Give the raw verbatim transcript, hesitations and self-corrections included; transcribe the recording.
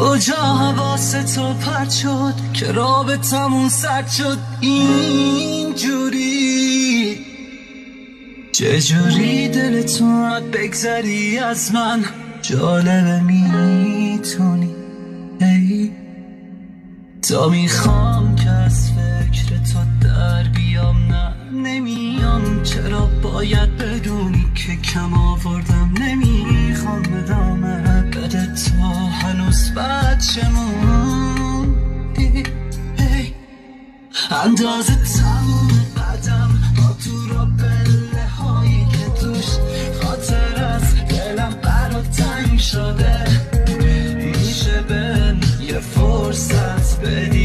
کجا حواست تو پرد شد که رابطمون سرد شد اینجوری؟ چجوری دلتون بگذری از من؟ جالبه میتونی ای تا میخوام که از فکر تو در بیام، نه نمیام. چرا باید بدونی که کم آوردم؟ نمیخوام ادامه بده تا هنوز بچمون اندازه تموم قدم با تو را بله هایی که توش خاطر از دلم برا تنگ شده. میشه بهم یه فرصت بدی؟